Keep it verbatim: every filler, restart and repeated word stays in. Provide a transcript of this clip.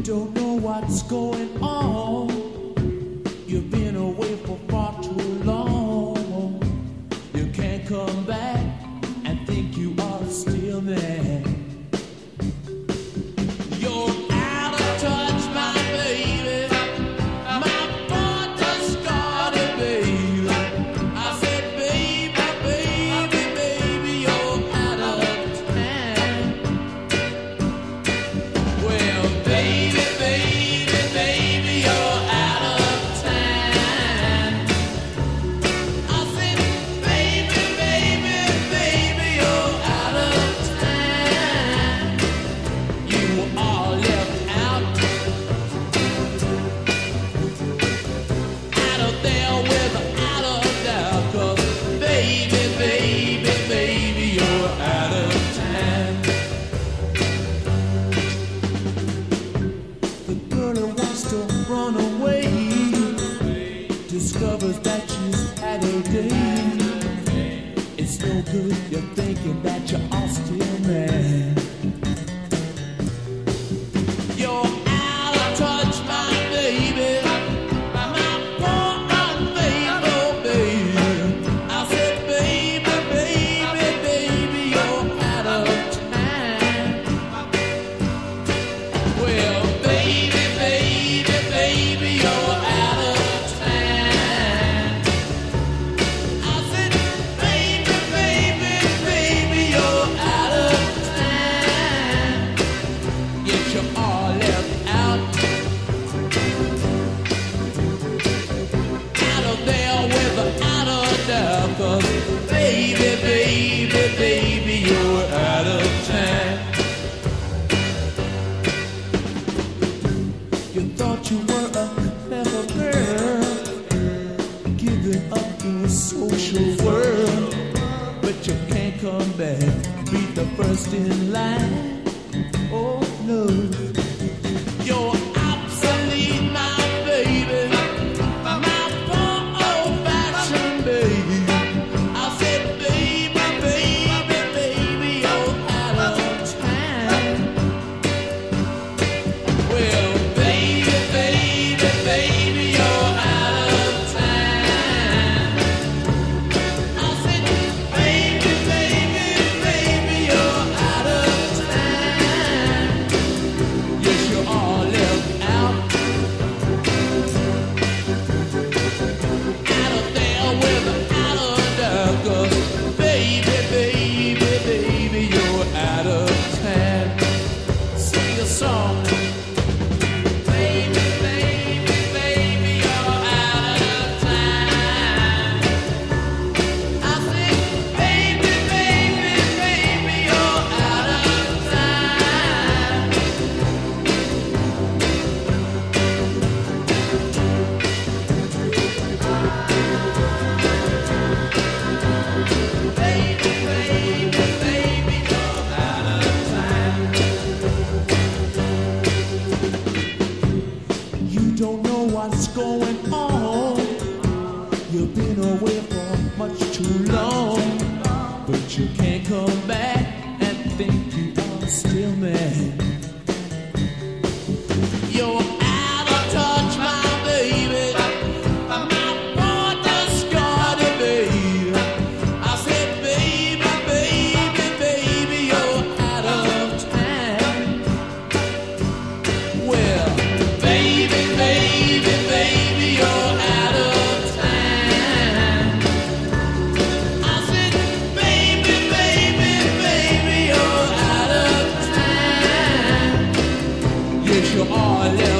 don't know what's going on. You've been away for far too long. You can't come back and think you are still there. You're out of touch, my baby. My border's scarred, baby. I said, baby, baby, baby, you're out of time. Well, baby, baby, baby, you're out of time. I said, baby, baby, baby, you're out of time. You are left out, out of there without a doubt. 'Cause baby, baby, baby, you're out of time. The girl who wants to run away discovers that she's had a day. It's no good, you're thinking that you are still mad. You're out of touch, my baby. My poor unfaithful baby. I said, baby, baby, baby, you're out of time. Well, baby, baby, baby, you're out of time. I said, baby, baby, baby, you're out of time. Yes, you are left out, out of there without a doubt. 'Cause baby, baby, baby, you're out of time. You thought you were a clever girl, giving up your social world, but you can't come back, be the first in line. Oh no, you're obsolete, my baby, my poor old-fashioned baby. I said, baby, baby, baby, you're out of time. Well, baby, baby, baby, you're out of time. I said, baby, baby, baby, you're out of time. Yes, you are left out, out of there without a doubt. 'Cause baby, baby, baby, you're out of time. Sing a song. Baby, baby, baby, you're out of time. I said, baby, baby, baby, you're out of time. Baby, baby, baby, you're out of time. You don't know what's going on. You've been away for much too long, but you can't come back and think you are still mad. You're out of touch, my baby. My border's scarred, baby. I said, baby, baby, baby, you're out of time. Well, baby, baby, baby, you're out of time. I said, baby, baby, baby, you're out of time. Yes, you are left